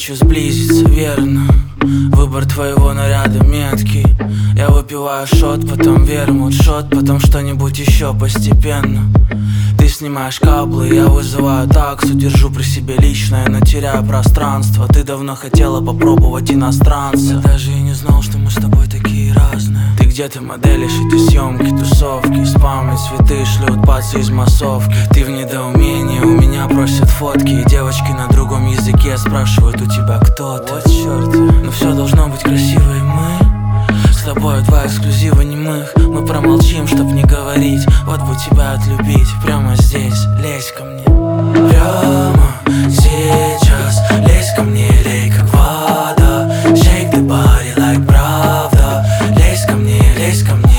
хочу сблизиться, верно. Выбор твоего наряда меткий. Я выпиваю шот, потом вермут, шот, потом что-нибудь еще постепенно. Ты снимаешь каблы, я вызываю таксу. Держу при себе личное, но теряю пространство. Ты давно хотела попробовать иностранца. Я даже и не знал, что мы с тобой такие разные. Ты где-то моделишь эти съемки, тусовки. Спам и цветы шлют пацы из массовки. Ты в недоумении, у меня просят фотки. И девочки на другом языке спрашивают у тебя, кто ты. Вот черт, но все должно быть красиво, и мы с тобой два эксклюзива немых. Мы промолчим, чтоб не говорить. Вот бы тебя отлюбить прямо здесь. Лезь ко мне прямо сейчас. Лезь ко мне, лей как вода. Shake the body like правда. Лезь ко мне, лезь ко мне.